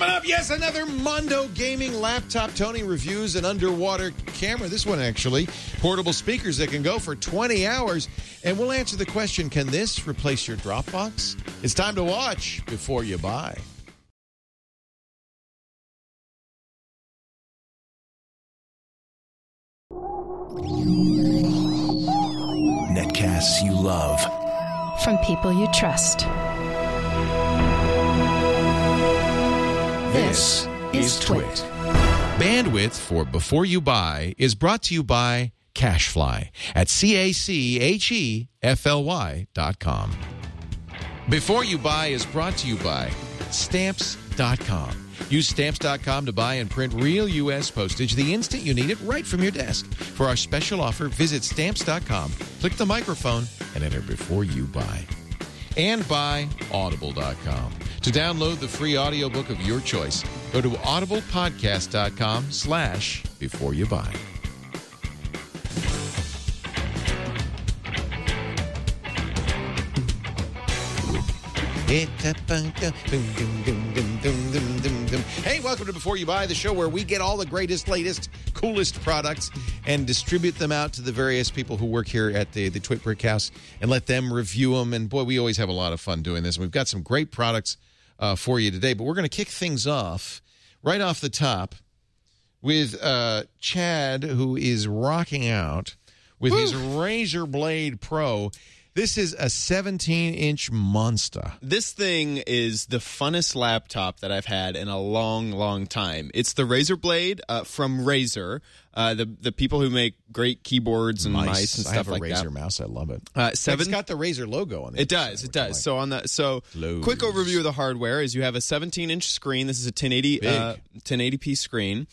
Coming up, yes, another Mondo Gaming laptop. Tony reviews an underwater camera. This one, actually. Portable speakers that can go for 20 hours. And we'll answer the question, can this replace your Dropbox? It's time to watch before you buy. Netcasts you love. From people you trust. This is Twit. Bandwidth for Before You Buy is brought to you by CashFly at CACHEFLY.com. Before You Buy is brought to you by Stamps.com. Use Stamps.com to buy and print real U.S. postage the instant you need it right from your desk. For our special offer, visit Stamps.com, click the microphone, and enter Before You Buy. And by Audible.com. To download the free audiobook of your choice, go to audiblepodcast.com/Before You Buy. Hey, welcome to Before You Buy, the show where we get all the greatest, latest, coolest products and distribute them out to the various people who work here at the Twit Brick House and let them review them. And boy, we always have a lot of fun doing this. We've got some great products for you today, but we're going to kick things off right off the top with Chad, who is rocking out with his Razer Blade Pro. This is a 17-inch monster. This thing is the funnest laptop that I've had in a long, long time. It's the Razer Blade from Razer, the people who make great keyboards and mice and stuff like that. I have a Razer mouse. I love it. It's got the Razer logo on it. It does. It does. So quick overview of the hardware is you have a 17-inch screen. This is a 1080p screen,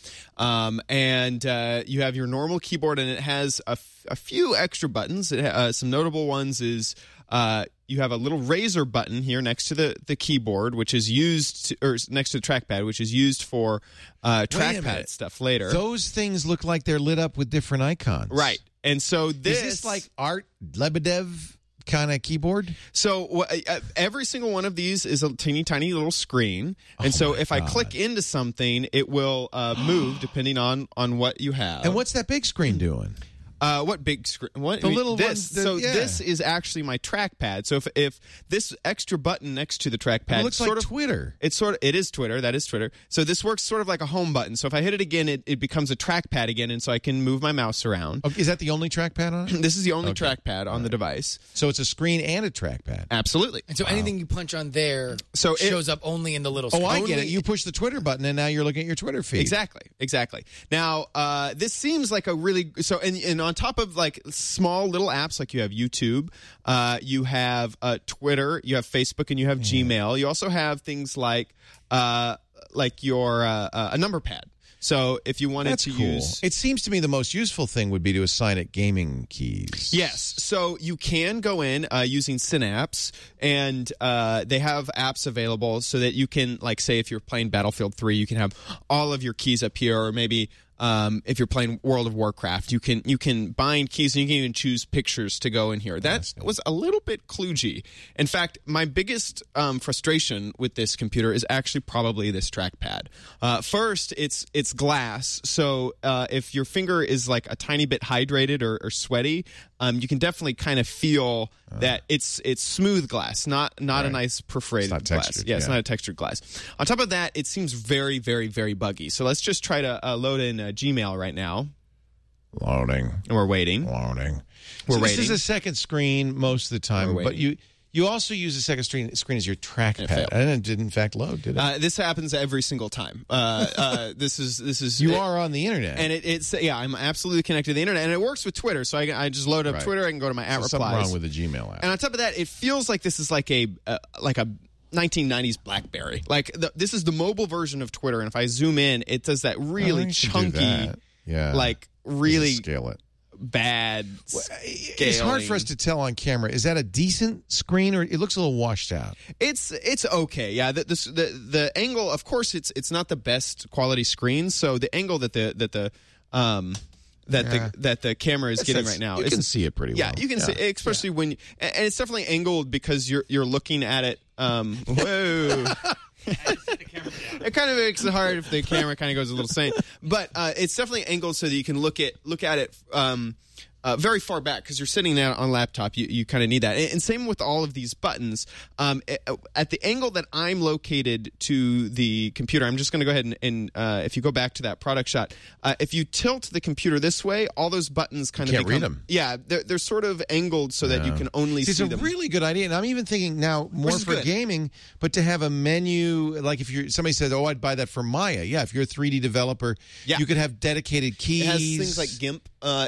and you have your normal keyboard, and it has a few extra buttons. Some notable ones is you have a little Razer button here next to the keyboard, which is used or next to the trackpad, which is used for trackpad stuff later. Those things look like they're lit up with different icons, right? And so is this like Art Lebedev kind of keyboard? So every single one of these is a teeny tiny little screen, and so if I click into something, it will move depending on what you have. And what's that big screen doing? What big screen? What the little this? One, this is actually my trackpad. So if this extra button next to the trackpad, it looks like Twitter. It is Twitter. That is Twitter. So this works sort of like a home button. So if I hit it again, it becomes a trackpad again, and so I can move my mouse around. Okay, is that the only trackpad on it? This is the only trackpad on the device. So it's a screen and a trackpad. Absolutely. And so anything you punch on there shows up only in the little screen. Oh, I get it. You push the Twitter button, and now you're looking at your Twitter feed. Exactly. Now, this seems like a really and on top of like small little apps, like you have YouTube, you have Twitter, you have Facebook, and you have Gmail. You also have things like your a number pad. So if you wanted to use... It seems to me the most useful thing would be to assign it gaming keys. Yes. So you can go in using Synapse, and they have apps available so that you can, like, say if you're playing Battlefield 3, you can have all of your keys up here, or maybe... if you're playing World of Warcraft, you can bind keys, and you can even choose pictures to go in here. That was a little bit kludgy. In fact, my biggest frustration with this computer is actually probably this trackpad. First, it's glass, so if your finger is like a tiny bit hydrated or sweaty, you can definitely kind of feel that it's smooth glass, not a nice perforated glass. It's not a textured glass. On top of that, it seems very, very, very buggy. So let's just try to load in Gmail right now. Loading. And we're waiting. Loading. Waiting. This is a second screen most of the time, but you also use the second screen as your trackpad, and it did in fact load, did it? This happens every single time. This is you are on the internet, and I'm absolutely connected to the internet, and it works with Twitter. So I just load up Twitter. I can go to my replies. Something wrong with the Gmail app. And on top of that, it feels like this is like a 1990s BlackBerry. Like this is the mobile version of Twitter, and if I zoom in, it does that really chunky, like really scale it. Bad It's hard for us to tell on camera. Is that a decent screen, or it looks a little washed out? It's okay. Yeah, the angle, of course, it's not the best quality screen. So the angle that the camera is getting right now, you can see it pretty well. Yeah, you can see, especially when, and it's definitely angled because you're looking at it. Whoa. It kind of makes it hard if the camera kind of goes a little insane. But it's definitely angled so that you can look at it very far back, because you're sitting down on a laptop. You kind of need that. And same with all of these buttons. At the angle that I'm located to the computer, I'm just going to go ahead and if you go back to that product shot, if you tilt the computer this way, all those buttons kind of can't read them. Yeah, they're sort of angled so that you can only see them. It's a really good idea, and I'm even thinking now more for good. gaming, but to have a menu, like if somebody says, "Oh, I'd buy that for Maya." Yeah, if you're a 3D developer, you could have dedicated keys. It has things like GIMP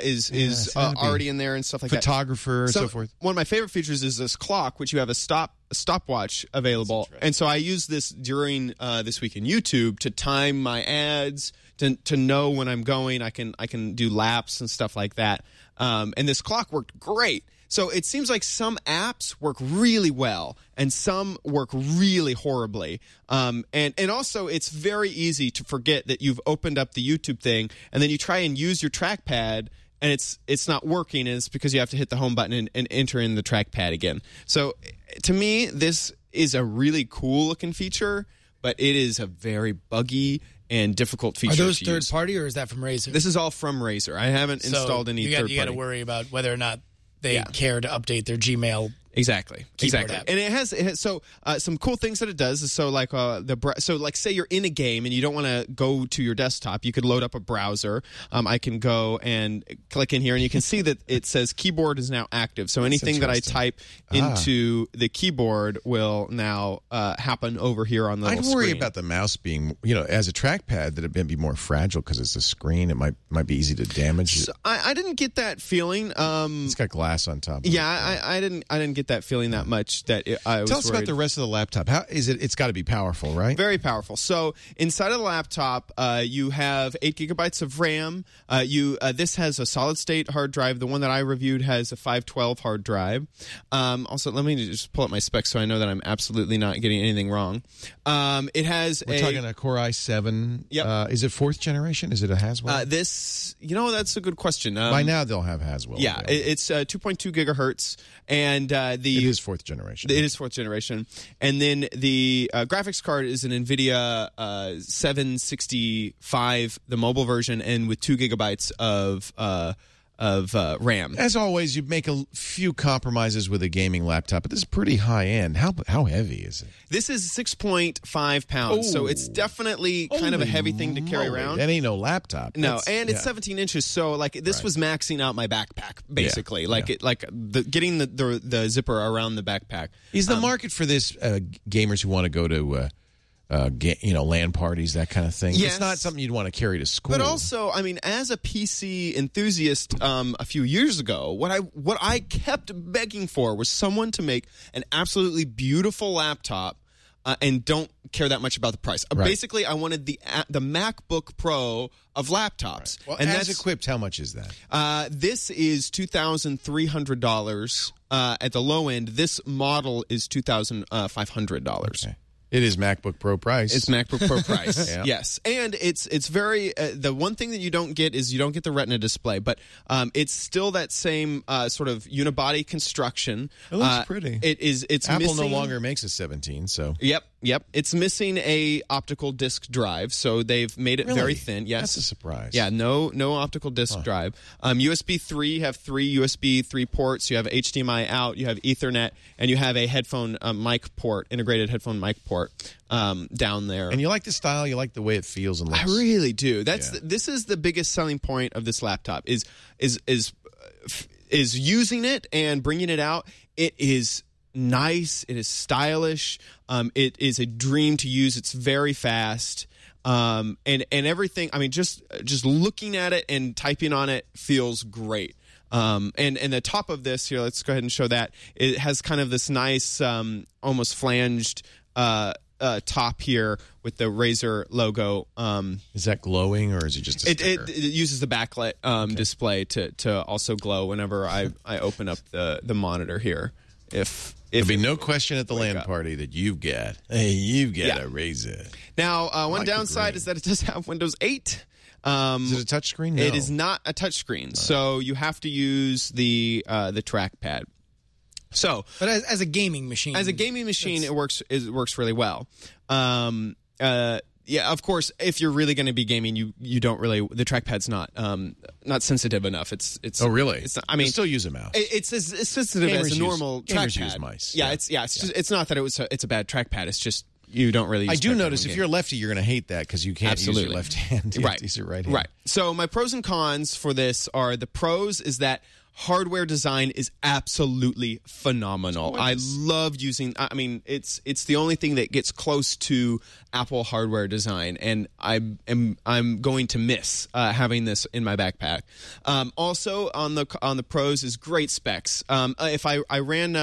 is already in there and stuff like photographer that. So forth. One of my favorite features is this clock, which you have a stopwatch available, and so I use this during This Week in YouTube to time my ads, to know when I'm going. I can do laps and stuff like that. And this clock worked great. So it seems like some apps work really well and some work really horribly. And also it's very easy to forget that you've opened up the YouTube thing and then you try and use your trackpad and it's not working, and it's because you have to hit the home button and enter in the trackpad again. So to me, this is a really cool looking feature, but it is a very buggy and difficult feature. Are those to third use. party, or is that from Razer? This is all from Razer. I haven't installed any third party. You got to worry about whether or not they care to update their Gmail. Exactly. App. And it has some cool things that it does is like say you're in a game and you don't want to go to your desktop, you could load up a browser. I can go and click in here and you can see that it says keyboard is now active. So anything that I type into the keyboard will now happen over here on the little I'd worry screen. about the mouse being, as a trackpad, that it may be more fragile because it's a screen. It might be easy to damage. So I didn't get that feeling. It's got glass on top of it. Yeah, I didn't get that feeling that much. I was Tell us worried. about the rest of the laptop. How is it? It's got to be powerful, right? Very powerful. So inside of the laptop, you have 8 gigabytes of RAM. This has a solid state hard drive. The one that I reviewed has a 512 hard drive. Also, let me just pull up my specs so I know that I'm absolutely not getting anything wrong. It has We're talking a Core i7. Yep. Is it 4th generation? Is it a Haswell? That's a good question. By now they'll have Haswell. Yeah, it's 2.2 gigahertz, and it is 4th generation. It is 4th generation, and then the graphics card is an NVIDIA 765, the mobile version, and with 2 gigabytes of RAM. As always, you make a few compromises with a gaming laptop, but this is pretty high end. How heavy is it? This is 6.5 pounds, so it's definitely kind of a heavy thing to carry around. That ain't no laptop. No, it's 17 inches, so this was maxing out my backpack basically. Getting the zipper around the backpack. Is the market for this gamers who want to go to LAN parties, that kind of thing? Yes. It's not something you'd want to carry to school. But also, I mean, as a PC enthusiast, a few years ago, what I kept begging for was someone to make an absolutely beautiful laptop. And don't care that much about the price. Basically, I wanted the MacBook Pro of laptops. Well, and as equipped, how much is that? This is $2,300 at the low end. This model is $2,500. Okay. It is MacBook Pro price. It's MacBook Pro price. Yeah. Yes, and it's very. The one thing that you don't get is you don't get the Retina display, but it's still that same sort of unibody construction. It looks pretty. It's Apple missing, no longer makes a 17, so Yep. It's missing a optical disc drive, so they've made it very thin. Yes, that's a surprise. Yeah, no optical disc drive. USB 3, you have 3 USB 3 ports. You have HDMI out. You have Ethernet, and you have a headphone mic port, integrated headphone mic port down there. And you like the style. You like the way it feels and looks. I really do. This is the biggest selling point of this laptop is using it and bringing it out. It is nice. It is stylish. It is a dream to use. It's very fast. And everything. I mean, just looking at it and typing on it feels great. And the top of this here, let's go ahead and show that. It has kind of this nice, almost flanged top here with the Razer logo. Is that glowing or is it just a sticker? It uses the backlit display to also glow whenever I open up the monitor here. There'll be no question at the LAN party that you've got a Razer. Now, one downside is that it does have Windows 8. Is it a touchscreen? No. It is not a touchscreen, so you have to use the trackpad. But as a gaming machine, it works really well. Yeah, of course, if you're really going to be gaming, you don't really, the trackpad's not sensitive enough. It's Oh, really? It's not, I mean, you still use a mouse. It's as sensitive as a normal gamers trackpad. use mice. Yeah, it's not that it's a bad trackpad. It's just you don't really use I do trackpad notice if you're a lefty, you're going to hate that because you can't use your left hand. You have to use your right hand. Right. So my pros and cons for this are, the pros is that hardware design is absolutely phenomenal. I love using, I mean, it's the only thing that gets close to Apple hardware design, and I'm going to miss having this in my backpack. Also on the pros is great specs. If I ran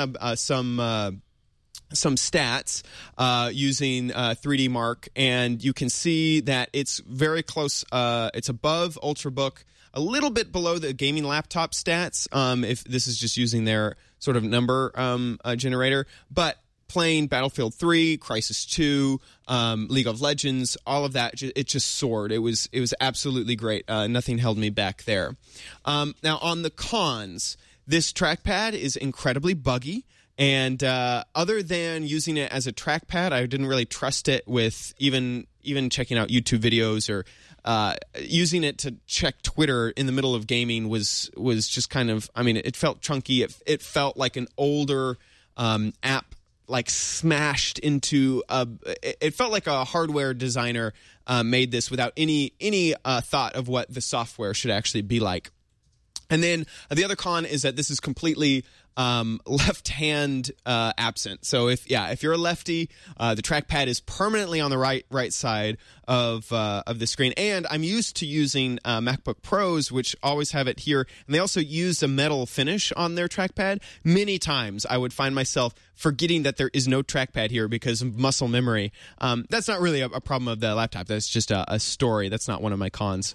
some stats using 3D Mark, and you can see that it's very close. It's above Ultrabook, a little bit below the gaming laptop stats, if this is just using their sort of number generator. But playing Battlefield 3, Crysis 2, League of Legends, all of that, it just soared. It was absolutely great. Nothing held me back there. Now, on the cons, this trackpad is incredibly buggy. And other than using it as a trackpad, I didn't really trust it with even checking out YouTube videos, or using it to check Twitter in the middle of gaming was just kind of, I mean, it felt chunky. It felt like an older app, like smashed into it felt like a hardware designer made this without any thought of what the software should actually be like. And then the other con is that this is completely left hand absent. So if you're a lefty, the trackpad is permanently on the right side of the screen. And I'm used to using MacBook Pros, which always have it here, and they also use a metal finish on their trackpad. Many times I would find myself forgetting that there is no trackpad here because of muscle memory. That's not really a problem of the laptop. That's just a story. That's not one of my cons.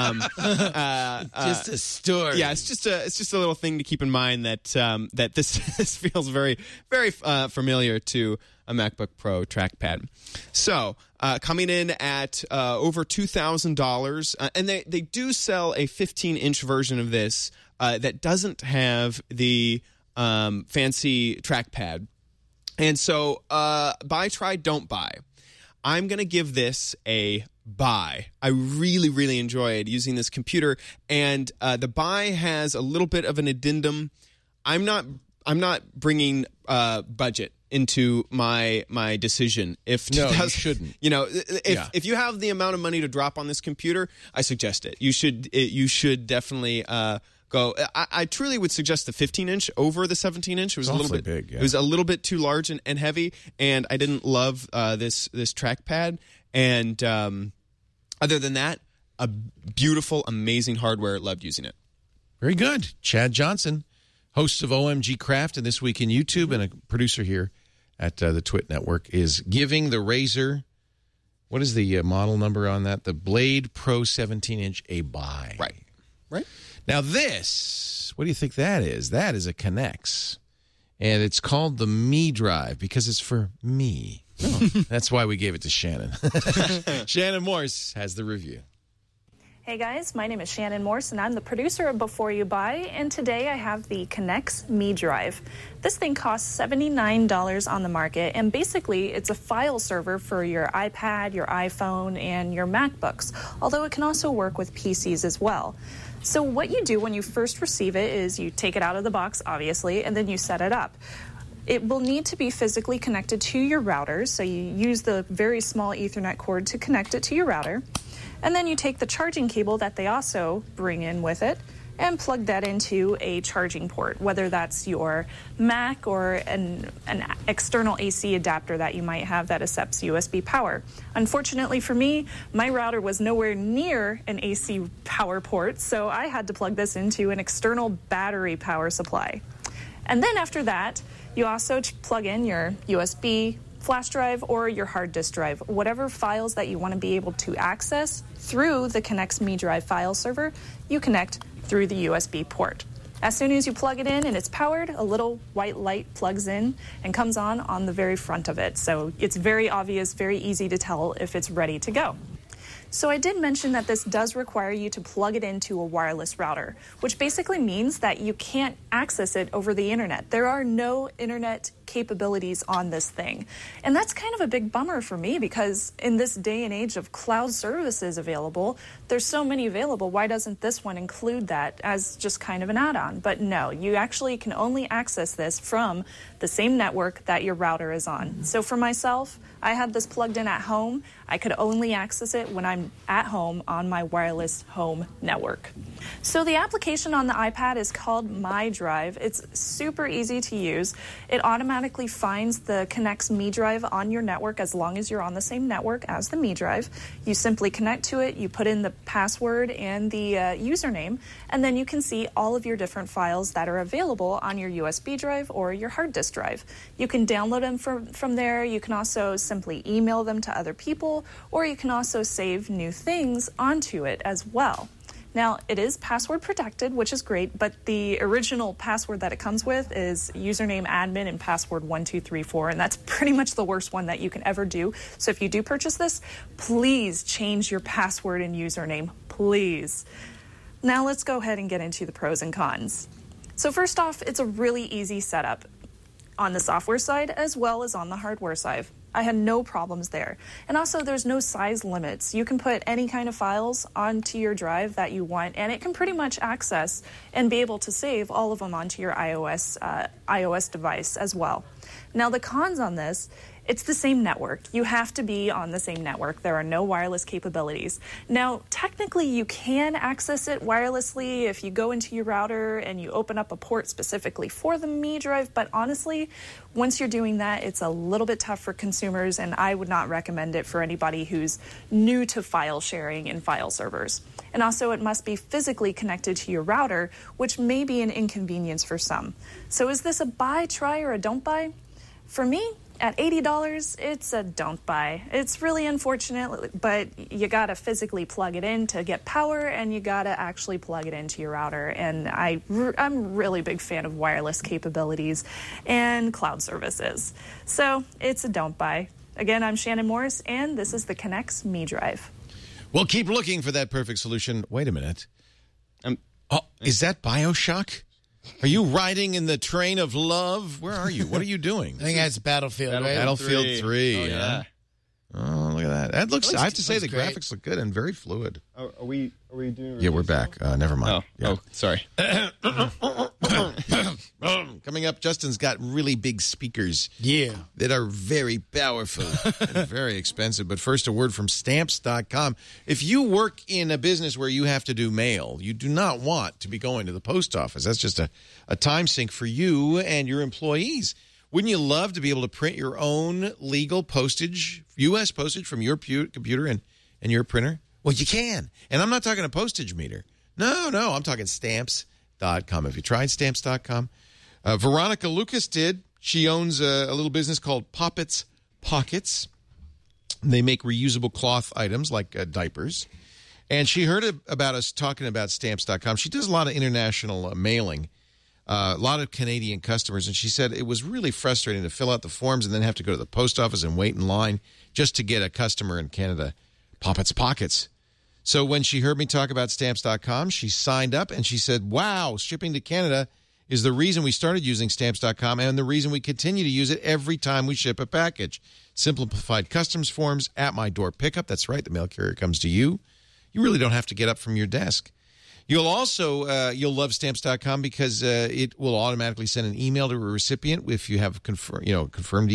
Just a story. Yeah, it's just a little thing to keep in mind that that this feels very, very familiar to a MacBook Pro trackpad. So coming in at over $2,000, and they do sell a 15-inch version of this that doesn't have the fancy trackpad. And so buy, try, don't buy. I'm going to give this a buy. I really, really enjoyed using this computer, and the buy has a little bit of an addendum. I'm not bringing budget into my decision. You shouldn't. You know, if you have the amount of money to drop on this computer, I suggest it. You should definitely go. I truly would suggest the 15-inch over the 17-inch. It was a little bit big. Yeah. It was a little bit too large and heavy, and I didn't love this trackpad. And other than that, a beautiful, amazing hardware. Loved using it. Very good. Chad Johnson, host of OMG Craft and This Week in YouTube, and a producer here at the Twit Network, is giving the Razer, what is the model number on that? The Blade Pro 17-inch a buy. Right. Now this, what do you think that is? That is a Connex, and it's called the Me Drive because it's for me. That's why we gave it to Shannon. Shannon Morse has the review. Hey guys, my name is Shannon Morse and I'm the producer of Before You Buy, and today I have the Connex Me Drive. This thing costs $79 on the market, and basically it's a file server for your iPad, your iPhone, and your MacBooks, although it can also work with PCs as well. So what you do when you first receive it is you take it out of the box, obviously, and then you set it up. It will need to be physically connected to your router, so you use the very small Ethernet cord to connect it to your router. And then you take the charging cable that they also bring in with it and plug that into a charging port, whether that's your Mac or an external AC adapter that you might have that accepts USB power. Unfortunately for me, my router was nowhere near an AC power port, so I had to plug this into an external battery power supply. And then after that, you also plug in your USB flash drive or your hard disk drive, whatever files that you want to be able to access through the Connex Me Drive file server, you connect through the USB port. As soon as you plug it in and it's powered, a little white light plugs in and comes on the very front of it. So it's very obvious, very easy to tell if it's ready to go. So I did mention that this does require you to plug it into a wireless router, which basically means that you can't access it over the internet. There are no internet capabilities on this thing. And that's kind of a big bummer for me, because in this day and age of cloud services available, there's so many available. Why doesn't this one include that as just kind of an add-on? But no, you actually can only access this from the same network that your router is on. So for myself, I have this plugged in at home. I could only access it when I'm at home on my wireless home network. So the application on the iPad is called MyDrive. It's super easy to use. It automatically finds the Connex MeDrive on your network as long as you're on the same network as the MeDrive. You simply connect to it, you put in the password and the username, and then you can see all of your different files that are available on your USB drive or your hard disk drive. You can download them from there. You can also simply email them to other people, or you can also save new things onto it as well. Now, it is password protected, which is great, but the original password that it comes with is username admin and password 1234, and that's pretty much the worst one that you can ever do. So if you do purchase this, please change your password and username, please. Now let's go ahead and get into the pros and cons. So first off, it's a really easy setup on the software side as well as on the hardware side. I had no problems there. And also, there's no size limits. You can put any kind of files onto your drive that you want, and it can pretty much access and be able to save all of them onto your iOS device as well. Now, the cons on this, it's the same network. You have to be on the same network. There are no wireless capabilities. Now, technically, you can access it wirelessly if you go into your router and you open up a port specifically for the MeDrive, but honestly, once you're doing that, it's a little bit tough for consumers, and I would not recommend it for anybody who's new to file sharing and file servers. And also, it must be physically connected to your router, which may be an inconvenience for some. So is this a buy, try, or a don't buy? For me, at $80, it's a don't buy. It's really unfortunate, but you got to physically plug it in to get power, and you got to actually plug it into your router. And I'm really big fan of wireless capabilities and cloud services. So it's a don't buy. Again, I'm Shannon Morse, and this is the Connex MeDrive. Well, keep looking for that perfect solution. Wait a minute. Is that BioShock? Are you riding in the train of love? Where are you? What are you doing? I think that's Battlefield, right? Battlefield 3. Oh, yeah. Oh, look at that. That looks, I have to say, the graphics look good and very fluid. Are we doing? Yeah, we're back. Never mind. Sorry. Coming up, Justin's got really big speakers. Yeah. That are very powerful and very expensive. But first, a word from Stamps.com. If you work in a business where you have to do mail, you do not want to be going to the post office. That's just a time sink for you and your employees. Wouldn't you love to be able to print your own legal postage, U.S. postage from your computer and your printer? Well, you can. And I'm not talking a postage meter. No, I'm talking Stamps.com. Have you tried Stamps.com? Veronica Lucas did. She owns a little business called Poppets Pockets. They make reusable cloth items like diapers. And she heard about us talking about Stamps.com. She does a lot of international mailing. A lot of Canadian customers, and she said it was really frustrating to fill out the forms and then have to go to the post office and wait in line just to get a customer in Canada. Poppets Pockets. So when she heard me talk about Stamps.com, she signed up and she said, wow, shipping to Canada is the reason we started using Stamps.com and the reason we continue to use it every time we ship a package. Simplified customs forms at my door pickup. That's right, the mail carrier comes to you. You really don't have to get up from your desk. You'll also you'll love Stamps.com because it will automatically send an email to a recipient if you have confirmed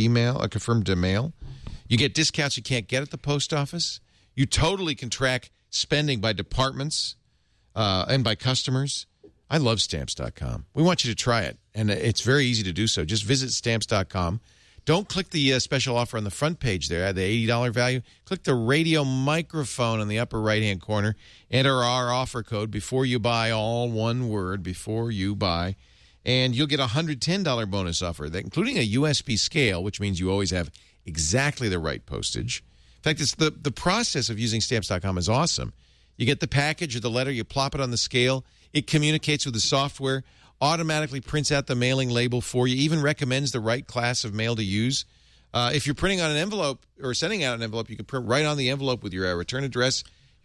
mail. You get discounts you can't get at the post office. You totally can track spending by departments and by customers. I love Stamps.com. We want you to try it, and it's very easy to do so. Just visit Stamps.com. Don't click the special offer on the front page there, the $80 value. Click the radio microphone in the upper right-hand corner. Enter our offer code before you buy, all one word, before you buy. And you'll get a $110 bonus offer, including a USB scale, which means you always have exactly the right postage. In fact, it's the process of using Stamps.com is awesome. You get the package or the letter, you plop it on the scale. It communicates with the software, automatically prints out the mailing label for you, even recommends the right class of mail to use. If you're printing on an envelope or sending out an envelope, you can print right on the envelope with your return address.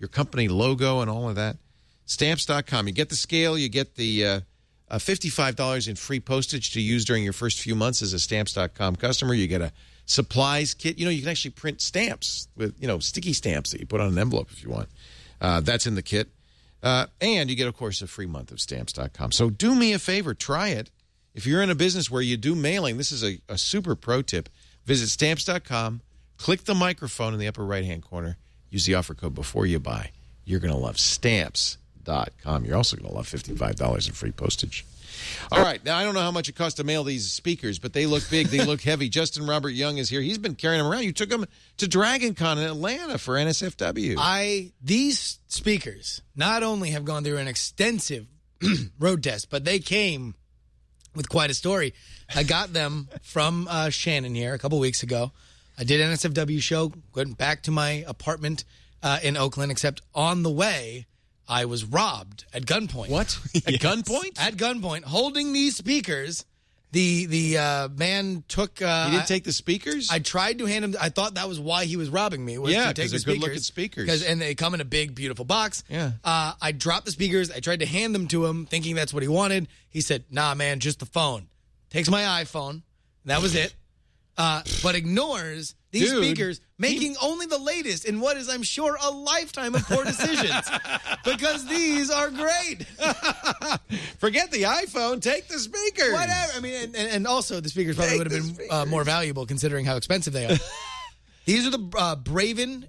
your company logo and all of that. Stamps.com. You get the scale. You get the $55 in free postage to use during your first few months as a Stamps.com customer. You get a supplies kit. You can actually print stamps with, sticky stamps that you put on an envelope if you want. That's in the kit. And you get, of course, a free month of Stamps.com. So do me a favor. Try it. If you're in a business where you do mailing, this is a super pro tip. Visit Stamps.com. Click the microphone in the upper right-hand corner. Use the offer code before you buy. You're going to love Stamps.com. You're also going to love $55 in free postage. All right. Now, I don't know how much it costs to mail these speakers, but they look big. They look heavy. Justin Robert Young is here. He's been carrying them around. You took them to Dragon Con in Atlanta for NSFW. These speakers not only have gone through an extensive road test, but they came with quite a story. I got them from Shannon here a couple weeks ago. I did an NSFW show, went back to my apartment in Oakland, except on the way, I was robbed at gunpoint. What? At gunpoint? At gunpoint, holding these speakers. The man took... he didn't take the speakers? I tried to hand him... I thought that was why he was robbing me. Because they're good-looking speakers. And they come in a big, beautiful box. Yeah. I dropped the speakers. I tried to hand them to him, thinking that's what he wanted. He said, nah, man, just the phone. Takes my iPhone. That was it. But ignores these speakers, making only the latest in what is, I'm sure, a lifetime of poor decisions. Because these are great. Forget the iPhone. Take the speakers. Whatever. I mean, and also the speakers probably would have been more valuable considering how expensive they are. These are the Braven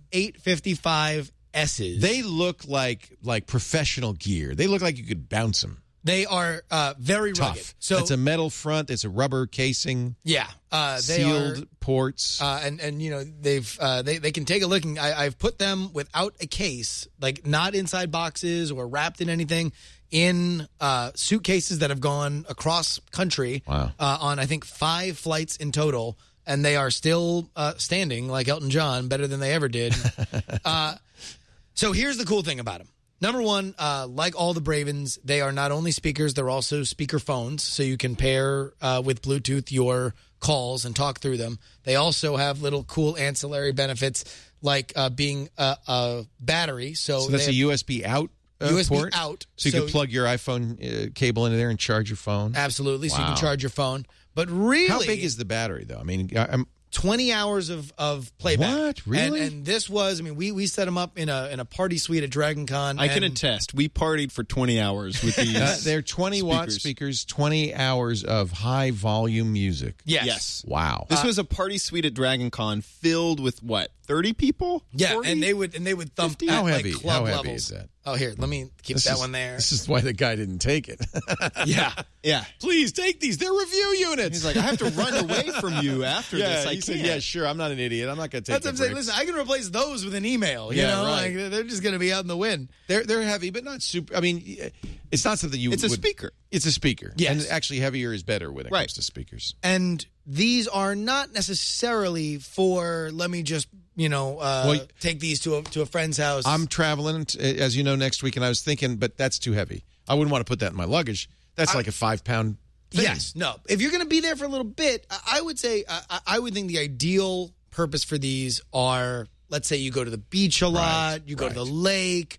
855S's. They look like professional gear. They look like you could bounce them. They are very tough. Rugged. So it's a metal front. It's a rubber casing. Yeah, they sealed ports. And they've they can take a look. And I've put them without a case, like not inside boxes or wrapped in anything, in suitcases that have gone across country. Wow. On I think 5 flights in total, and they are still standing like Elton John, better than they ever did. So here's the cool thing about them. Number one, like all the Bravens, they are not only speakers, they're also speaker phones, so you can pair with Bluetooth your calls and talk through them. They also have little cool ancillary benefits like being a battery. So that's a USB out port? Out. So you can plug your iPhone cable into there and charge your phone? Absolutely, so you can charge your phone. But really... How big is the battery, though? I mean, 20 hours of playback. What? Really? And this was, we set them up in a party suite at Dragon Con. I can attest. We partied for 20 hours with these. They're 20-watt speakers, 20 hours of high-volume music. Yes. Wow. This was a party suite at Dragon Con filled with, 30 people? Yeah, 40? and they would thump at How heavy? club How heavy levels. is that? Oh, here, let me keep that one there. This is why the guy didn't take it. Yeah. Please take these. They're review units. He's like, I have to run away from you after this. He said, yeah, sure. I'm not an idiot. I'm not going to take That's what I'm saying. Listen, I can replace those with an email. You know, right. like they're just going to be out in the wind. They're heavy, but not super. I mean, it's not something you. It's a speaker. It's a speaker. Yes. And actually, heavier is better when it comes to speakers. And these are not necessarily for. Let me just. Take these to a friend's house. I'm traveling, as you know, next week, and I was thinking, but that's too heavy. I wouldn't want to put that in my luggage. That's like a 5-pound thing. Yes, no. If you're going to be there for a little bit, I would say, I would think the ideal purpose for these are, let's say you go to the beach a lot, you go to the lake,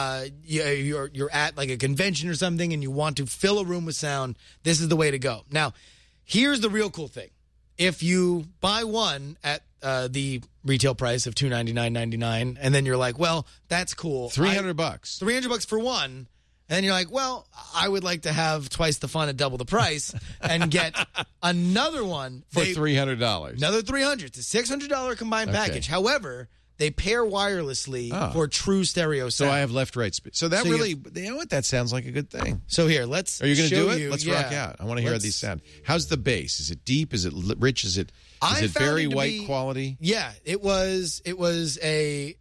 you're at like a convention or something, and you want to fill a room with sound. This is the way to go. Now, here's the real cool thing. If you buy one at the retail price of $299.99, and then you're like, well, that's cool. $300. $300 for one. And then you're like, well, I would like to have twice the fun at double the price and get another one for $300. Another $300. It's a $600 combined package. However, they pair wirelessly for true stereo sound. So I have left-right speed. So that you know what? That sounds like a good thing. So here, Are you going to do it? Let's rock out. I want to hear how these sound. How's the bass? Is it deep? Is it rich? Is it very white quality? Yeah, it was a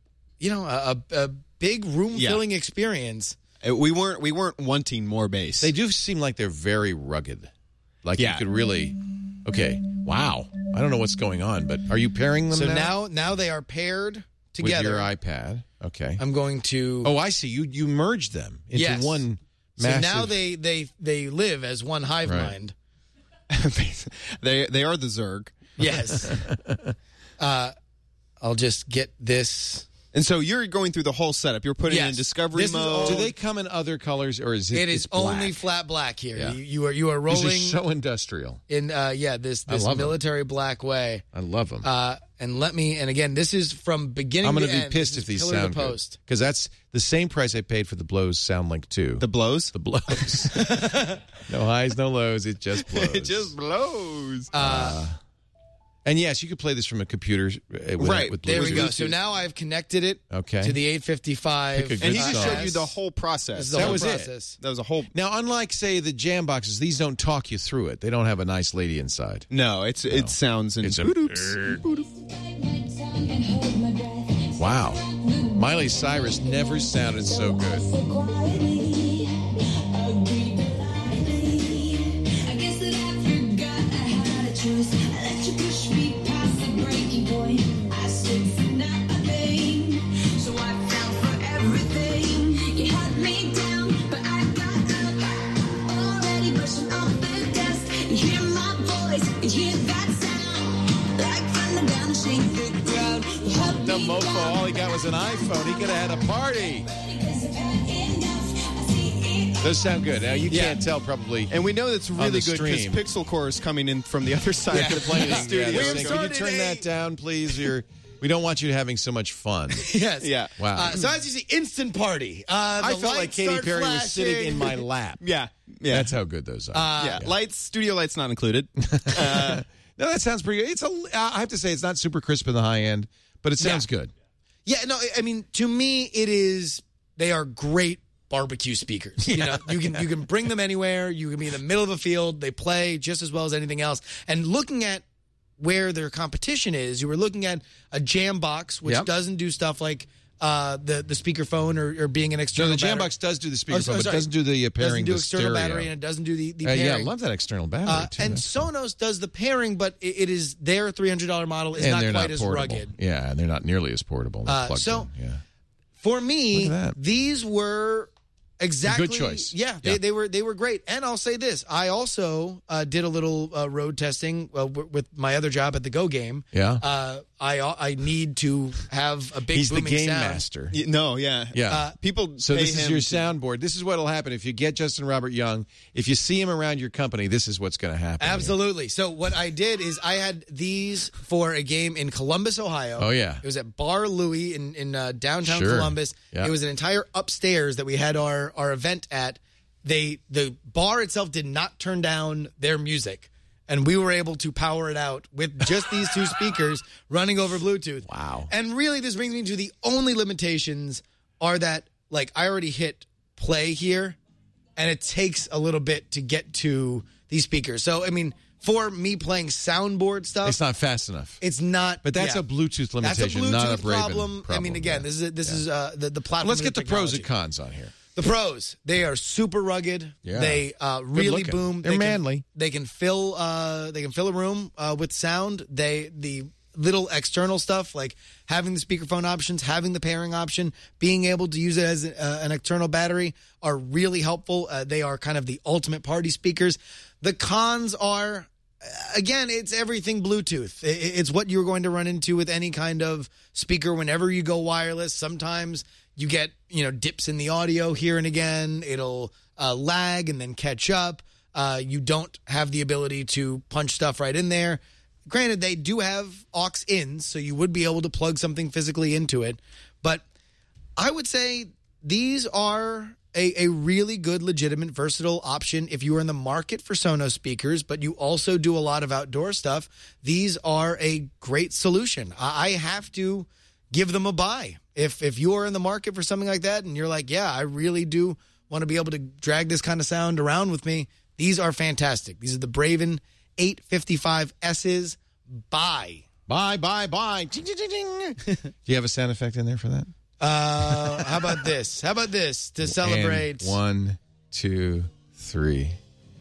big room-filling experience. We weren't wanting more bass. They do seem like they're very rugged. Like you could really... Okay, wow. I don't know what's going on, but are you pairing them now? So now they are paired together. With your iPad. Okay. I'm going to... Oh, I see. You merged them into one massive... So now they live as one hive mind. They are the Zerg. Yes. I'll just get this And so you're going through the whole setup. You're putting it in discovery This is mode. all- Do they come in other colors, or is it? It is it's black? only flat black here. Yeah. You are This rolling is so industrial. in this love 'em. military black way. I love them. And again, this is from beginning I'm to going to be end. pissed This if is these pillar to sound good, post. because that's the same price I paid for the Blows SoundLink 2. The blows? The Blows. No highs, no lows. It just blows. It just blows. And yes, you could play this from a computer. Right. With There we go. Bluetooth. So now I've connected it Okay. to the 855. Pick a good and he song. just showed you the whole process. This is the That whole was it. process. That was a whole. Now, unlike, say, the jam boxes, these don't talk you through it. They don't have a nice lady inside. No, it sounds in It's a- boot-oops. Wow. Miley Cyrus never sounded so good. The mofo, all he got was an iPhone. He could have had a party. Those sound good. Now, you can't tell probably. And we know that's On really the good because stream. Pixel Core is coming in from the other side of the Complaining. studio. Yeah, they're saying, started Can you turn a- that down, please? We don't want you having so much fun. Yes. Yeah. Wow. So as you see, instant party. I felt like Katy Perry was sitting in my lap. Yeah. Yeah. That's how good those are. yeah. Lights, studio lights not included. No, that sounds pretty good. I have to say, it's not super crisp in the high end, but it sounds good. Yeah, no, I mean, to me, they are great barbecue speakers. You know, you can bring them anywhere. You can be in the middle of a field. They play just as well as anything else. And looking at where their competition is, you were looking at a Jambox, which Yep. doesn't do stuff like the speakerphone or being an external No, the battery. Jambox does do the speakerphone, Oh, but it sorry. doesn't do the pairing Doesn't do to external stereo. battery, and it doesn't do the pairing. Yeah, I love that external battery, too. And That's cool. Sonos does the pairing, but it is their $300 model is And not they're quite not as portable. rugged. Yeah, and they're not nearly as portable. They're plugged so- in. Yeah. For me, Look at that. these were exactly Good choice. Yeah, Yeah. they were great. And I'll say this: I also did a little road testing with my other job at the Go Game. Yeah. I need to have a big He's the booming game sound. master. No, yeah. Yeah. People So pay this is him your to- soundboard. This is what will happen if you get Justin Robert Young. If you see him around your company, this is what's going to happen. here. Absolutely. So what I did is I had these for a game in Columbus, Ohio. Oh, yeah. It was at Bar Louie in downtown Sure. Columbus. Yeah. It was an entire upstairs that we had our event at. The bar itself did not turn down their music, and we were able to power it out with just these two speakers running over Bluetooth. Wow. And really, this brings me to the only limitations are that, like, I already hit play here, and it takes a little bit to get to these speakers. So, I mean, for me playing soundboard stuff, It's not fast enough. it's not. But that's yeah. a Bluetooth limitation, That's a Bluetooth not a Raven problem. I mean, again, yeah. this is the platform. Let's of get the pros and technology. cons on here. The pros, they are super rugged. Yeah. They really looking. boom. They're They can- manly. They can fill a room with sound. The little external stuff like having the speakerphone options, having the pairing option, being able to use it as an external battery are really helpful. They are kind of the ultimate party speakers. The cons are, again, it's everything Bluetooth. It's what you're going to run into with any kind of speaker whenever you go wireless. Sometimes you get, dips in the audio here and again. It'll lag and then catch up. You don't have the ability to punch stuff right in there. Granted, they do have aux ins, so you would be able to plug something physically into it. But I would say these are a really good, legitimate, versatile option if you are in the market for Sonos speakers, but you also do a lot of outdoor stuff. These are a great solution. I have to give them a buy. If you are in the market for something like that and you're like, yeah, I really do want to be able to drag this kind of sound around with me, these are fantastic. These are the Braven 855Ss. Buy. Bye. Ching, ching, ching, ching. Do you have a sound effect in there for that? How about this? How about this to celebrate? And 1, 2, 3.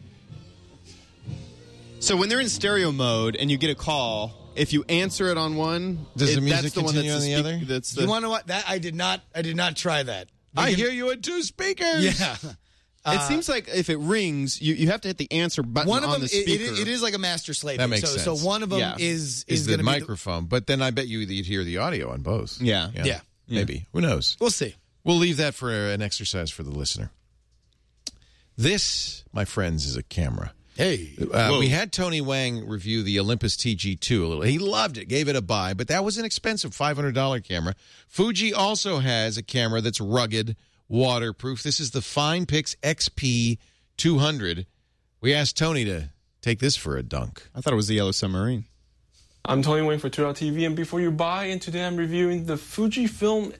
So when they're in stereo mode and you get a call, if you answer it on one, Does the music that's the one continue that's on the other? That's the, You want to what? That I did not try that. I hear you in 2 speakers. Yeah. it seems like if it rings, you have to hit the answer button One of on them, the speaker. it is like a master slave. That makes so, sense. So one of them Yeah. is Is going the to be microphone, but then I bet you'd hear the audio on both. Yeah. Yeah. Maybe. Who knows? We'll see. We'll leave that for an exercise for the listener. This, my friends, is a camera. Hey. We had Tony Wang review the Olympus TG2 a little. He loved it, gave it a buy, but that was an expensive $500 camera. Fuji also has a camera that's rugged, waterproof. This is the FinePix XP200. We asked Tony to take this for a dunk. I thought it was the Yellow Submarine. I'm Tony Wang for Twitter.tv, and before you buy, and today I'm reviewing the Fujifilm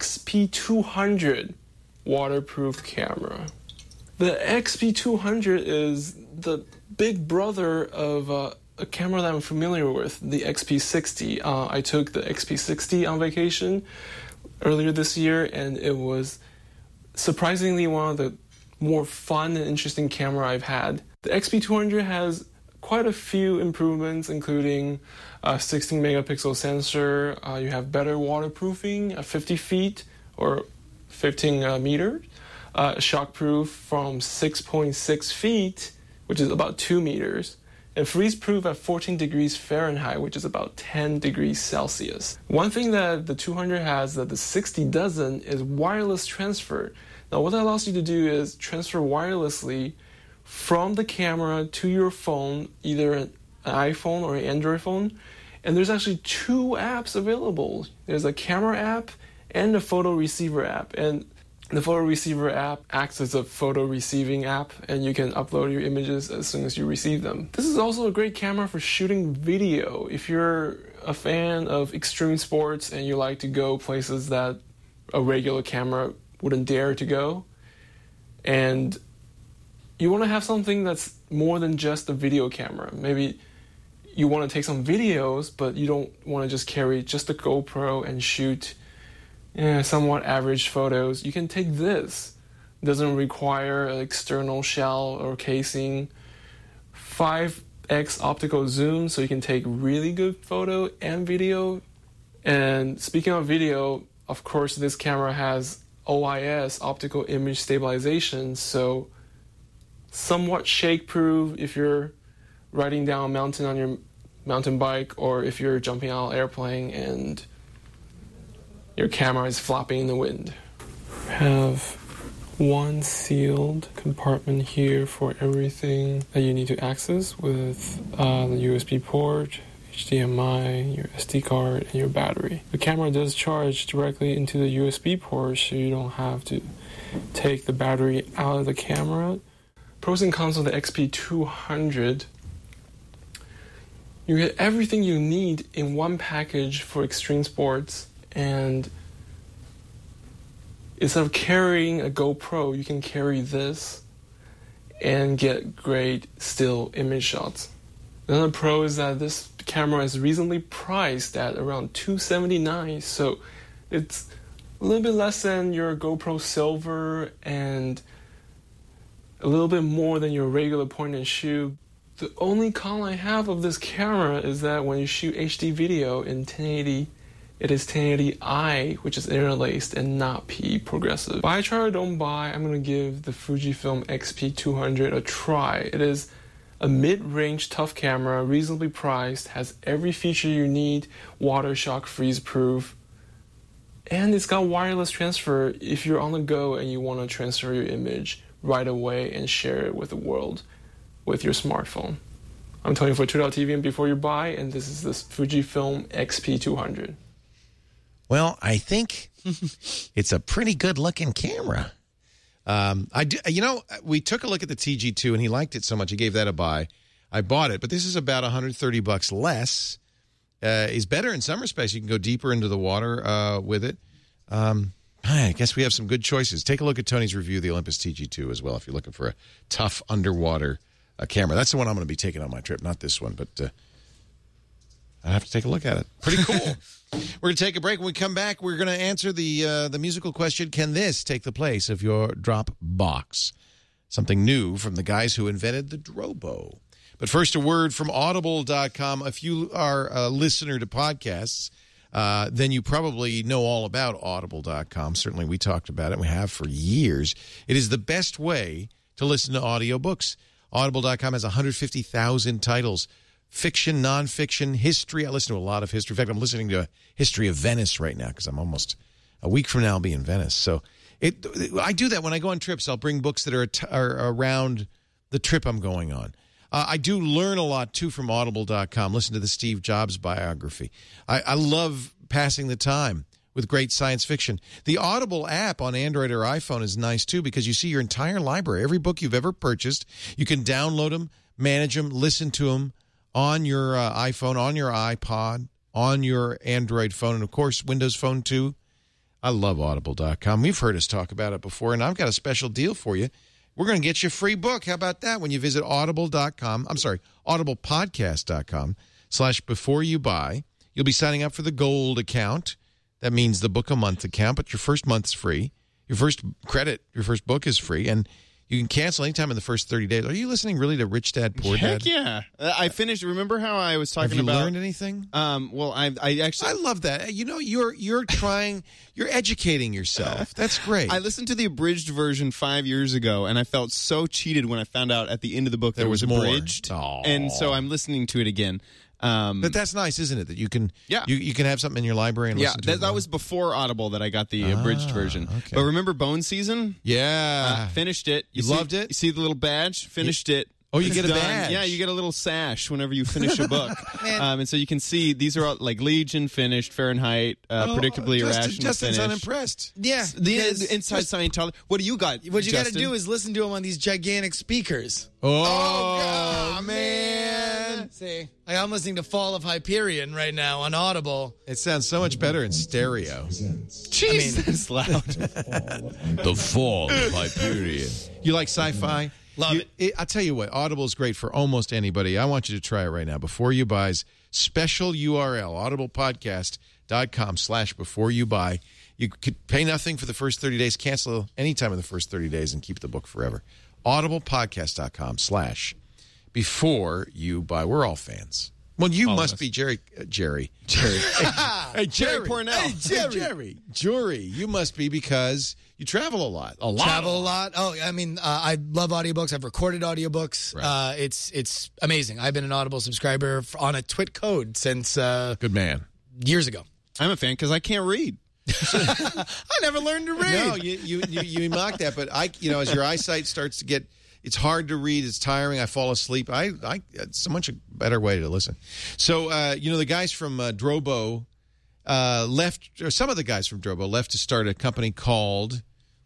XP200 waterproof camera. The XP200 is the big brother of a camera that I'm familiar with, the XP60. I took the XP60 on vacation earlier this year, and it was surprisingly one of the more fun and interesting camera I've had. The XP200 has quite a few improvements, including a 16 megapixel sensor. You have better waterproofing at 50 feet or 15 meters. Shockproof from 6.6 feet, which is about 2 meters. And freeze-proof at 14 degrees Fahrenheit, which is about 10 degrees Celsius. One thing that the 200 has that the 60 doesn't is wireless transfer. Now, what that allows you to do is transfer wirelessly from the camera to your phone, either an iPhone or an Android phone. And there's actually 2 apps available. There's a camera app and a photo receiver app. And the photo receiver app acts as a photo receiving app, and you can upload your images as soon as you receive them. This is also a great camera for shooting video. If you're a fan of extreme sports and you like to go places that a regular camera wouldn't dare to go, and you want to have something that's more than just a video camera. Maybe you want to take some videos, but you don't want to just carry just a GoPro and shoot somewhat average photos. You can take this. It doesn't require an external shell or casing. 5x optical zoom, so you can take really good photo and video. And speaking of video, of course, this camera has OIS, optical image stabilization, so somewhat shake-proof if you're riding down a mountain on your mountain bike, or if you're jumping out of an airplane and your camera is flopping in the wind. Have one sealed compartment here for everything that you need to access with the USB port, HDMI, your SD card, and your battery. The camera does charge directly into the USB port, so you don't have to take the battery out of the camera. Pros and cons of the XP200. You get everything you need in one package for extreme sports. And instead of carrying a GoPro, you can carry this and get great still image shots. Another pro is that this camera is reasonably priced at around $279, so it's a little bit less than your GoPro Silver and a little bit more than your regular point and shoot. The only con I have of this camera is that when you shoot HD video in 1080, it is 1080i, which is interlaced and not PE progressive. Buy, try, or don't buy, I'm going to give the Fujifilm XP200 a try. It is a mid-range tough camera, reasonably priced, has every feature you need, water shock, freeze-proof, and it's got wireless transfer if you're on the go and you want to transfer your image right away and share it with the world with your smartphone. I'm Tony for Twitter.tv, and before you buy, and this is this Fujifilm XP200. Well, I think it's a pretty good-looking camera. We took a look at the TG2, and he liked it so much he gave that a buy. I bought it, but this is about $130 less. It's better in some respects. You can go deeper into the water with it. I guess we have some good choices. Take a look at Tony's review of the Olympus TG2 as well if you're looking for a tough underwater camera. That's the one I'm going to be taking on my trip, not this one, but I have to take a look at it. Pretty cool. We're going to take a break. When we come back, we're going to answer the musical question, can this take the place of your drop box? Something new from the guys who invented the Drobo. But first, a word from Audible.com. If you are a listener to podcasts, then you probably know all about Audible.com. Certainly, we talked about it. We have for years. It is the best way to listen to audiobooks. Audible.com has 150,000 titles. Fiction, nonfiction, history. I listen to a lot of history. In fact, I'm listening to History of Venice right now because I'm almost A week from now, I'll be in Venice. So I do that when I go on trips. I'll bring books that are around the trip I'm going on. I do learn a lot, too, from Audible.com. Listen to the Steve Jobs biography. I love passing the time with great science fiction. The Audible app on Android or iPhone is nice, too, because you see your entire library. Every book you've ever purchased, you can download them, manage them, listen to them on your iPhone, on your iPod, on your Android phone, and, of course, Windows Phone, too. I love Audible.com. We've heard us talk about it before, and I've got a special deal for you. We're going to get you a free book. How about that when you visit audiblepodcast.com/beforeyoubuy. You'll be signing up for the gold account. That means the book a month account, but your first month's free. Your first book is free, and you can cancel anytime in the first 30 days. Are you listening really to Rich Dad, Poor Dad? Heck yeah. I finished. Remember how I was talking about... Have you learned anything? Well, I actually... I love that. You know, you're trying... You're educating yourself. That's great. I listened to the abridged version 5 years ago, and I felt so cheated when I found out at the end of the book there was more. abridged. Aww. And so I'm listening to it again. But that's nice, isn't it? That you can you can have something in your library and listen to it. That was before Audible that I got the abridged version. Okay. But remember Bone Season? Yeah. Finished it. You loved it? You see the little badge? Finished it. Oh, you It's get a done. badge. Yeah, you get a little sash whenever you finish a book. And so you can see these are all, like Legion finished, Fahrenheit, Predictably Irrational Justin's finished. unimpressed. Yeah. The Inside Scientology. What do you got? What you got to Justin? do is listen to them on these gigantic speakers. Oh, man. See, I'm listening to Fall of Hyperion right now on Audible. It sounds so much better in stereo. Jesus, loud. The Fall of Hyperion. You like sci-fi? Love it. I'll tell you what, Audible is great for almost anybody. I want you to try it right now. Before You Buy's special URL, audiblepodcast.com/beforeyoubuy. You could pay nothing for the first 30 days, cancel anytime in the first 30 days, and keep the book forever. audiblepodcast.com/beforeyoubuy. We're all fans. Well, you must be Jerry. Hey, Jerry. Pornell. Hey, Jerry. You must be because you travel a lot. Travel a lot. Oh, I mean, I love audiobooks. I've recorded audiobooks. Right. It's amazing. I've been an Audible subscriber on a TWIT code since Good man. years ago. I'm a fan because I can't read. I never learned to read. No, you mock that, but as your eyesight starts to get, it's hard to read. It's tiring. I fall asleep. It's so much a better way to listen. So, the guys from Drobo left, or some of the guys from Drobo left to start a company called,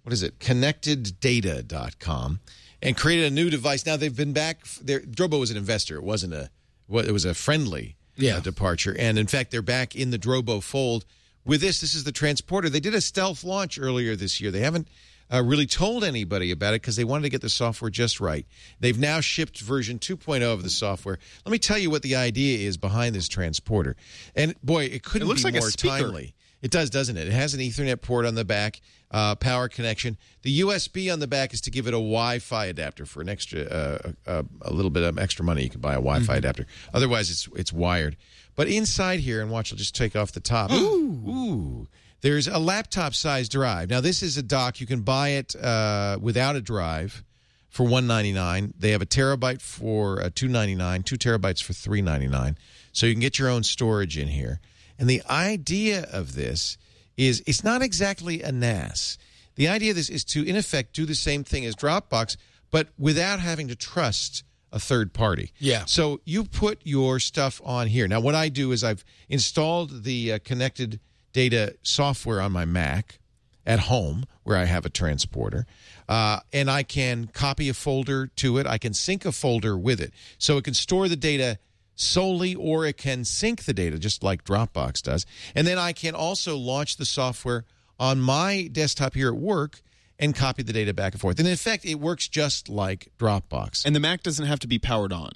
ConnectedData.com, and created a new device. Now they've been back. Drobo was an investor. It wasn't it was a friendly departure. And in fact, they're back in the Drobo fold with this. This is the transporter. They did a stealth launch earlier this year. They haven't really told anybody about it because they wanted to get the software just right. They've now shipped version 2.0 of the software. Let me tell you what the idea is behind this transporter. And boy, it couldn't looks be like a more speaker. timely. It does, doesn't it? It has an Ethernet port on the back, power connection. The USB on the back is to give it a Wi-Fi adapter for an extra, a little bit of extra money. You can buy a Wi-Fi adapter. Otherwise, it's wired. But inside here, and watch, I'll just take off the top. Ooh. There's a laptop-sized drive. Now, this is a dock. You can buy it without a drive for $199. They have a terabyte for $299, 2 terabytes for $399. So you can get your own storage in here. And the idea of this is it's not exactly a NAS. The idea of this is to, in effect, do the same thing as Dropbox, but without having to trust a third party. Yeah. So you put your stuff on here. Now, what I do is I've installed the Connected Data software on my Mac at home where I have a transporter, and I can copy a folder to it. I can sync a folder with it. So it can store the data solely, or it can sync the data just like Dropbox does. And then I can also launch the software on my desktop here at work and copy the data back and forth. And in effect, it works just like Dropbox. And the Mac doesn't have to be powered on.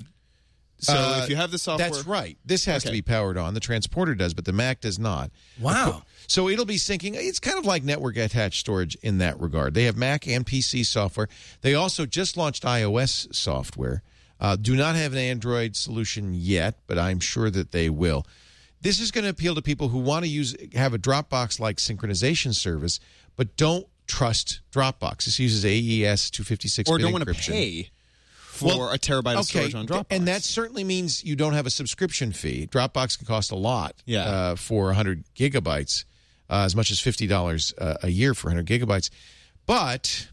So if you have the software... That's right. This has to be powered on. The transporter does, but the Mac does not. Wow. So it'll be syncing. It's kind of like network-attached storage in that regard. They have Mac and PC software. They also just launched iOS software. Do not have an Android solution yet, but I'm sure that they will. This is going to appeal to people who want to have a Dropbox-like synchronization service, but don't trust Dropbox. This uses AES 256-bit Or don't want to encryption. pay for a terabyte of storage on Dropbox. And that certainly means you don't have a subscription fee. Dropbox can cost a lot for 100 gigabytes. as much as $50 a year for 100 gigabytes. But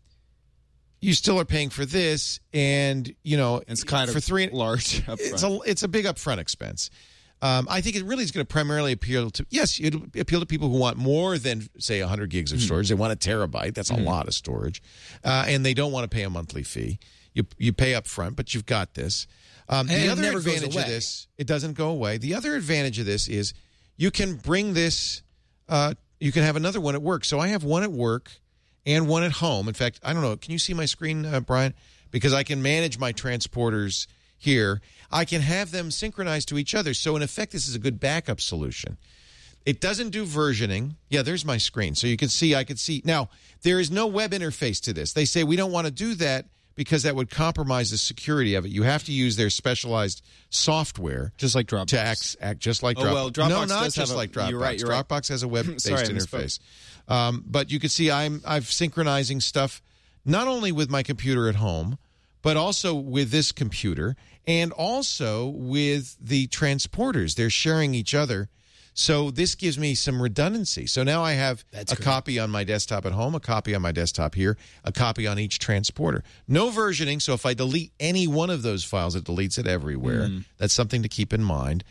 you still are paying for this, and it's kind of large upfront. It's a big upfront expense. I think it really is going to primarily appeal to it'll appeal to people who want more than, say, 100 gigs of storage. They want a terabyte. That's a lot of storage, and they don't want to pay a monthly fee. You pay up front, but you've got this. The other advantage of this, it doesn't go away. The other advantage of this is you can bring this. You can have another one at work. So I have one at work and one at home. In fact, I don't know. Can you see my screen, Brian? Because I can manage my transporters here. I can have them synchronized to each other. So in effect, this is a good backup solution. It doesn't do versioning. Yeah, there's my screen. So you can see, I could see. Now, there is no web interface to this. They say we don't want to do that because that would compromise the security of it. You have to use their specialized software. Just like Dropbox. To act just like Dropbox. Oh, well, Dropbox no, not does just have like Dropbox. You're right. Dropbox has a web-based interface. But you can see I'm synchronizing stuff not only with my computer at home, but also with this computer and also with the transporters. They're sharing each other. So this gives me some redundancy. So now I have copy on my desktop at home, a copy on my desktop here, a copy on each transporter. No versioning, so if I delete any one of those files, it deletes it everywhere. That's something to keep in mind.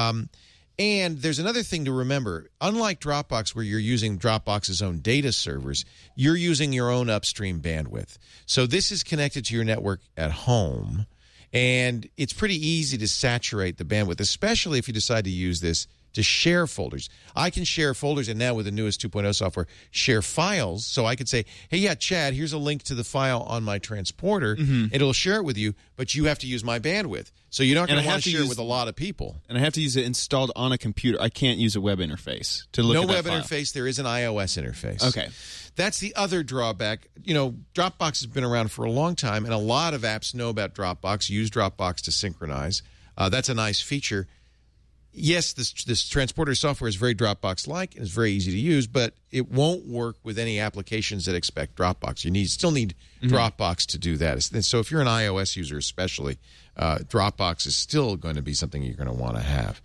And there's another thing to remember. Unlike Dropbox, where you're using Dropbox's own data servers, you're using your own upstream bandwidth. So this is connected to your network at home, and it's pretty easy to saturate the bandwidth, especially if you decide to use this to share folders. I can share folders, and now with the newest 2.0 software, share files. So I could say, hey, yeah, Chad, here's a link to the file on my transporter. It'll share it with you, but you have to use my bandwidth. So you're not going to want to share it with a lot of people. And I have to use it installed on a computer. I can't use a web interface to look at that file. No web interface. There is an iOS interface. Okay. That's the other drawback. Dropbox has been around for a long time, and a lot of apps know about Dropbox, use Dropbox to synchronize. That's a nice feature. Yes, this transporter software is very Dropbox-like and it's very easy to use, but it won't work with any applications that expect Dropbox. You still need Dropbox to do that. And so if you're an iOS user especially, Dropbox is still going to be something you're going to want to have.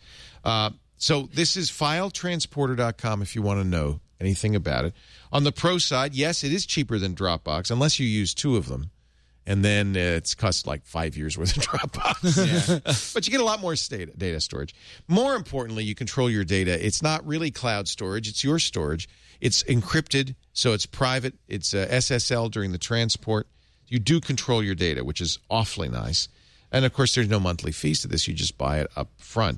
So this is filetransporter.com if you want to know anything about it. On the pro side, yes, it is cheaper than Dropbox, unless you use two of them. And then it's cost like 5 years worth of Dropbox. But you get a lot more data storage. More importantly, you control your data. It's not really cloud storage. It's your storage. It's encrypted, so it's private. It's SSL during the transport. You do control your data, which is awfully nice. And, of course, there's no monthly fees to this. You just buy it up front.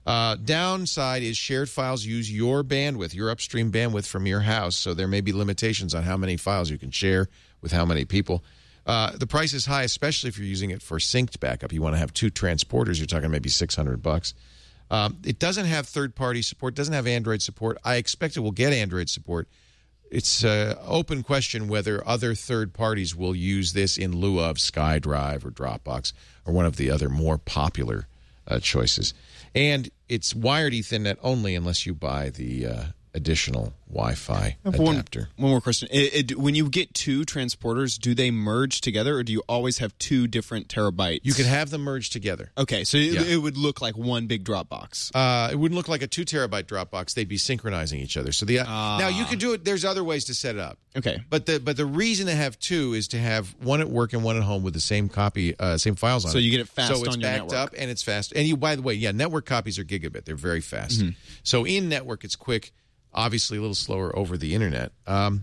Downside is shared files use your bandwidth, your upstream bandwidth from your house. So there may be limitations on how many files you can share with how many people. The price is high, especially if you're using it for synced backup. You want to have two transporters. You're talking maybe $600. It doesn't have third-party support. Doesn't have Android support. I expect it will get Android support. It's an open question whether other third parties will use this in lieu of SkyDrive or Dropbox or one of the other more popular choices. And it's wired Ethernet only unless you buy the additional Wi-Fi adapter. One more question. When you get two transporters, do they merge together or do you always have two different terabytes? You can have them merge together. Okay, so it would look like one big Dropbox. It wouldn't look like a 2 terabyte Dropbox. They'd be synchronizing each other. So now you can do it. There's other ways to set it up. Okay. But the reason to have two is to have one at work and one at home with the same copy, same files on it. So you get it fast on your network. So it's backed up and it's fast. And by the way, network copies are gigabit. They're very fast. So in network, it's quick. Obviously, a little slower over the internet.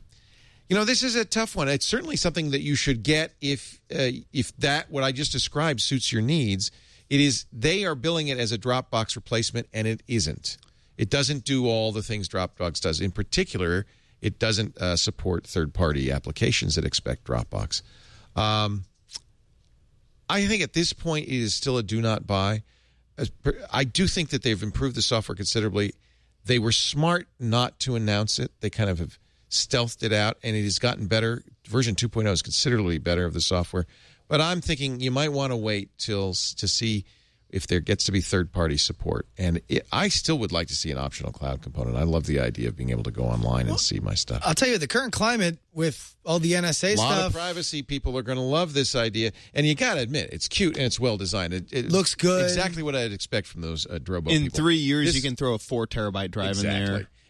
This is a tough one. It's certainly something that you should get if what I just described suits your needs. They are billing it as a Dropbox replacement, and it isn't. It doesn't do all the things Dropbox does. In particular, it doesn't support third-party applications that expect Dropbox. I think at this point it is still a do not buy. I do think that they've improved the software considerably. They were smart not to announce it. They kind of have stealthed it out, and it has gotten better. Version 2.0 is considerably better of the software. But I'm thinking you might want to wait to see if there gets to be third-party support. And I still would like to see an optional cloud component. I love the idea of being able to go online and see my stuff. I'll tell you, the current climate with all the NSA stuff. A lot of privacy people are going to love this idea. And you got to admit, it's cute and it's well-designed. It looks good. Exactly what I'd expect from those Drobo people. In 3 years, you can throw a 4 terabyte drive in there.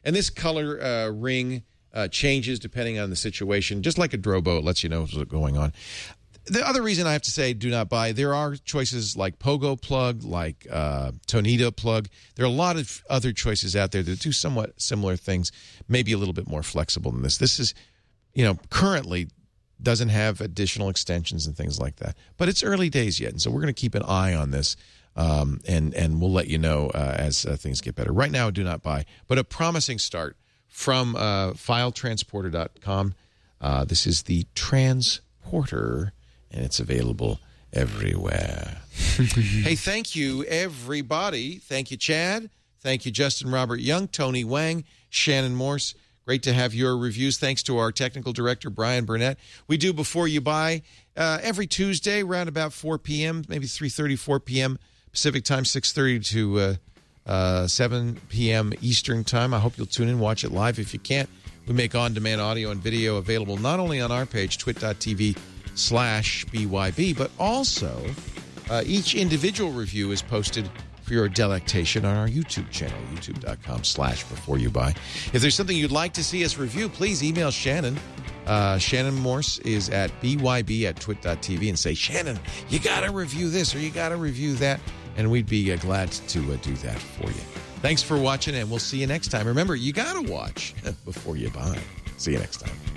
And this color ring changes depending on the situation. Just like a Drobo, it lets you know what's going on. The other reason I have to say do not buy, there are choices like Pogo plug, like Tonito plug. There are a lot of other choices out there that do somewhat similar things, maybe a little bit more flexible than this. This is, currently doesn't have additional extensions and things like that. But it's early days yet, and so we're going to keep an eye on this, and we'll let you know as things get better. Right now, do not buy, but a promising start from filetransporter.com. This is the Transporter, and it's available everywhere. Hey, thank you, everybody. Thank you, Chad. Thank you, Justin Robert Young, Tony Wang, Shannon Morse. Great to have your reviews. Thanks to our technical director, Brian Burnett. We do Before You Buy every Tuesday around about 4 p.m., maybe 3:30, 4 p.m. Pacific time, 6:30 to 7 p.m. Eastern time. I hope you'll tune in, watch it live. If you can't, we make on-demand audio and video available not only on our page, twit.tv/BYB, but also each individual review is posted for your delectation on our YouTube channel, youtube.com/beforeyoubuy. If there's something you'd like to see us review, please email Shannon. Shannon Morse is at byb@twit.tv and say, Shannon, you got to review this or you got to review that. And we'd be glad to do that for you. Thanks for watching, and we'll see you next time. Remember, you got to watch before you buy. See you next time.